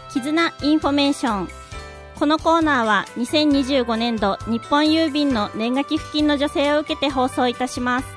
絆インフォメーション。このコーナーは2025年度日本郵便の年賀寄付金の助成を受けて放送いたします。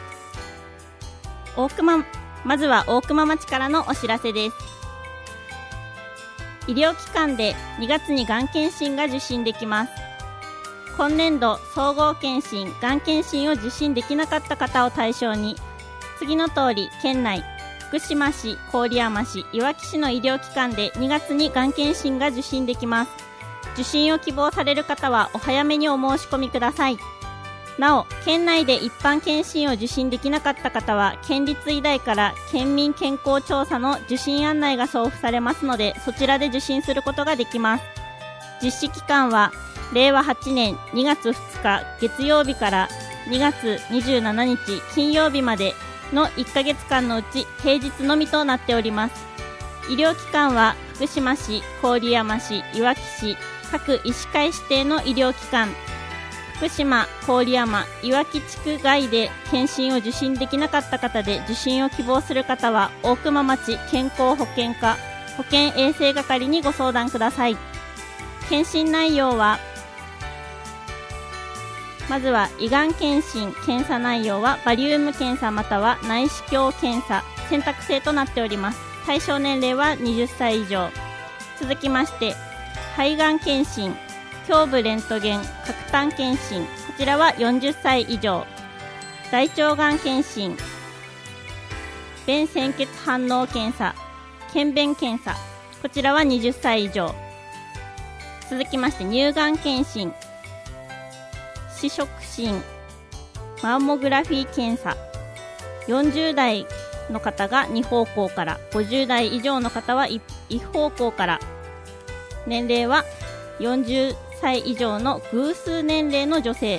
まずは大熊町からのお知らせです。医療機関で2月にがん検診が受診できます。今年度総合検診、がん検診を受診できなかった方を対象に、次の通り県内福島市、郡山市、いわき市の医療機関で2月にがん検診が受診できます。受診を希望される方はお早めにお申し込みください。なお、県内で一般検診を受診できなかった方は、県立医大から県民健康調査の受診案内が送付されますので、そちらで受診することができます。実施期間は令和8年2月2日月曜日から2月27日金曜日までの1ヶ月間のうち平日のみとなっております。医療機関は福島市、郡山市、いわき市、各医師会指定の医療機関、福島、郡山、いわき地区外で検診を受診できなかった方で受診を希望する方は大熊町健康保険課保健衛生係にご相談ください。検診内容は、まずは胃がん検診、検査内容はバリウム検査または内視鏡検査、選択制となっております。対象年齢は20歳以上。続きまして肺がん検診、胸部レントゲン、角炭検診、こちらは40歳以上。大腸がん検診、便潜血反応検査、検便検査、こちらは20歳以上。続きまして乳がん検診、視触診、マンモグラフィー検査、40代の方が2方向から、50代以上の方は 1方向から、年齢は40歳以上の偶数年齢の女性。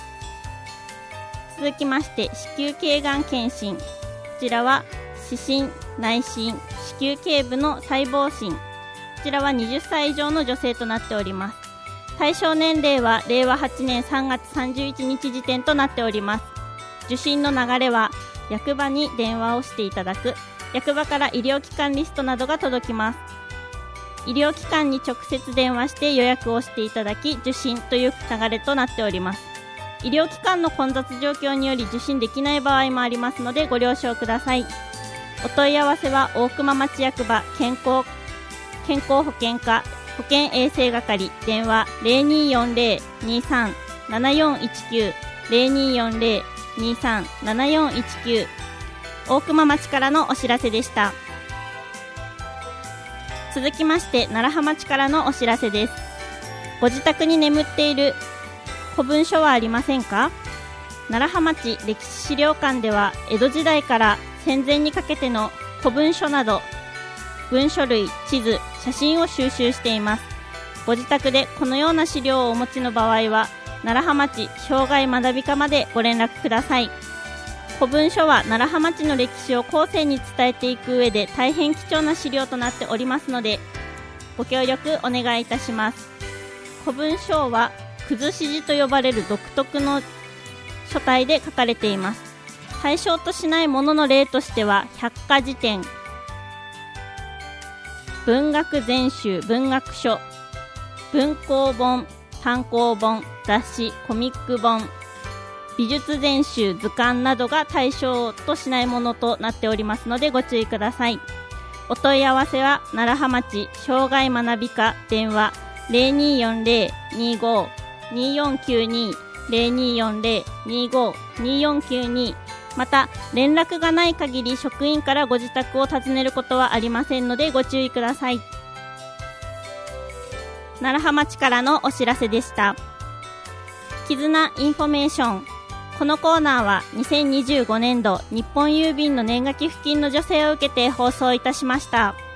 続きまして子宮頸がん検診、こちらは視診、内診、子宮頸部の細胞診、こちらは20歳以上の女性となっております。対象年齢は令和8年3月31日時点となっております。受診の流れは役場に電話をしていただく、役場から医療機関リストなどが届きます。医療機関に直接電話して予約をしていただき受診という流れとなっております。医療機関の混雑状況により受診できない場合もありますのでご了承ください。お問い合わせは大熊町役場健康保険課保健衛生係、電話 0240-23-7419 0240-23-7419。 大熊町からのお知らせでした。続きまして楢葉町からのお知らせです。ご自宅に眠っている古文書はありませんか？楢葉町歴史資料館では江戸時代から戦前にかけての古文書など文書類、地図、写真を収集しています。ご自宅でこのような資料をお持ちの場合は楢葉町障害学び課までご連絡ください。古文書は楢葉町の歴史を後世に伝えていく上で大変貴重な資料となっておりますのでご協力お願いいたします。古文書は崩し字と呼ばれる独特の書体で書かれています。対象としないものの例としては百科事典、文学全集、文学書、文庫本、単行本、雑誌、コミック本、美術全集、図鑑などが対象としないものとなっておりますのでご注意ください。お問い合わせは楢葉町障害学び課、電話 0240-25-2492 0240-25-2492。また連絡がない限り職員からご自宅を訪ねることはありませんのでご注意ください。楢葉町からのお知らせでした。絆インフォメーション。このコーナーは2025年度日本郵便の年賀寄付金の助成を受けて放送いたしました。